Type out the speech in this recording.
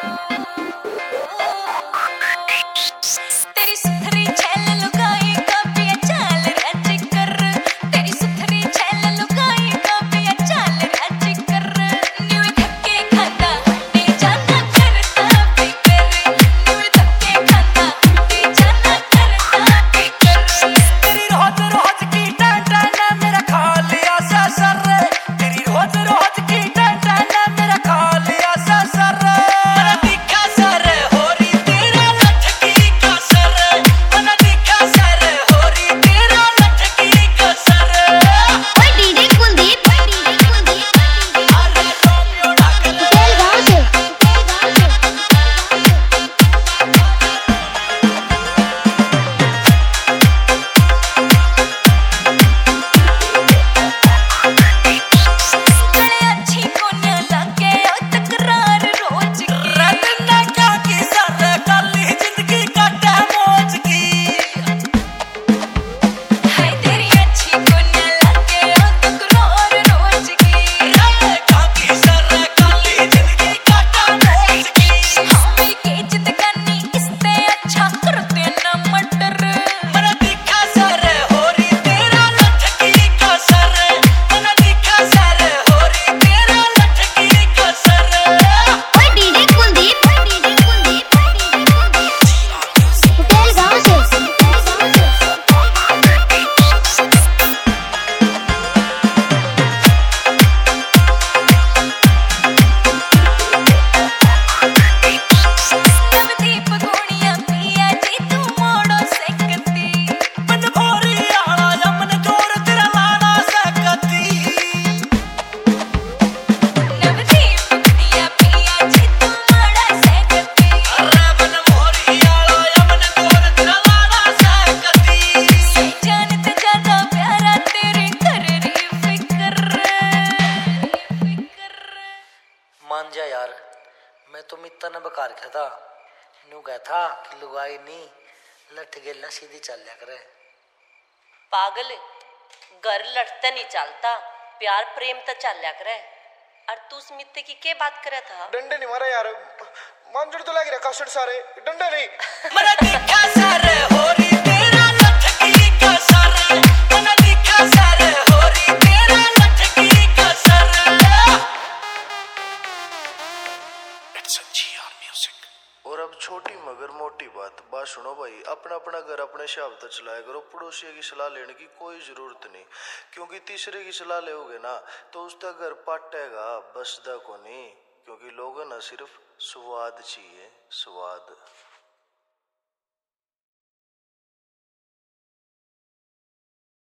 तेरी सुथरी छैल लुगाई कापिया चाल राज कर, तेरी सुथरी छैल लुगाई कापिया चाल राज कर। न्यू धक्के खाता नी जाना करता फिकर, न्यू धक्के खाता नी जाना करता फिकर। तेरी रोज रोज की टन मेरा खा लिया सर, तेरी रोज रोज की टन मेरा खा लिया सर। मेरा दिखा सर हो रही तेरा लटकी का सर, मेरा दिखा सर हो रही तेरा लटकी का सर। ओए डीजे कुलदीप, ओए डीजे कुलदीप, अरे रोमियो ढाकले चल गाँव से, चल गाँव से। गले अच्छी कोन्या लागे ओ तकरार रोज की। रत्ना क्या की सर काली जिंदगी काटे मौज की। हाय तेरी अच्छी कोन्या लागे ओ तकरार रोज की। क्या की सर काली जिंदगी काटे मौज की। हमें की इज्जत करनी इससे अच्छा करते न मर्डर। मेरा दिखा सर हो रही तेरा लटकी का सर, मेरा दिखा सर हो रही तेरा लटकी का सर। ओए डीजे कुलदीप, ओए डीजे कुलदीप, ओए डीजे कुलदीप, चल गाँव से, चल गाँव से। नवदीप गोनिया पिया जी तू मोड़ो सकती। मन भोरी आला यमन जोर तेरा लाना सकती। नवदीप गोनिया पिया जी तू मोड़ो सकती। अरे मन भोरी आला यमन जोर तेरा लाना सकती। से जानते ज्यादा प्यारा तेरे कर रही फिकर। मान जा यार, मैं तो मित्ता ने बकार क्या था। न्यू कहा था कि लुगाई नहीं लठ गेला सीधी चल जा करे। पागल, घर लड़ते नहीं चलता, प्यार प्रेम तो चल करे। और तू स्मित की के बात करे था? डंडे नहीं मारा यार, मांजड़ तो लग रहा कासड़ सारे डंडे नहीं। मेरा दिखा सर हो रही तेरा लटकी का सर, मेरा दिखा सर हो रही तेरा लटकी का सर। और अब छोटी मगर मोटी बात सुनो भाई, अपना अपना घर अपने हिसाब से चलाया करो। पड़ोसियों की सलाह लेने की कोई जरूरत नहीं, क्योंकि तीसरे की सलाह लोगे ना तो उसका घर पाटेगा बसदा को नहीं। क्योंकि लोगों ना सिर्फ स्वाद चाहिए, स्वाद।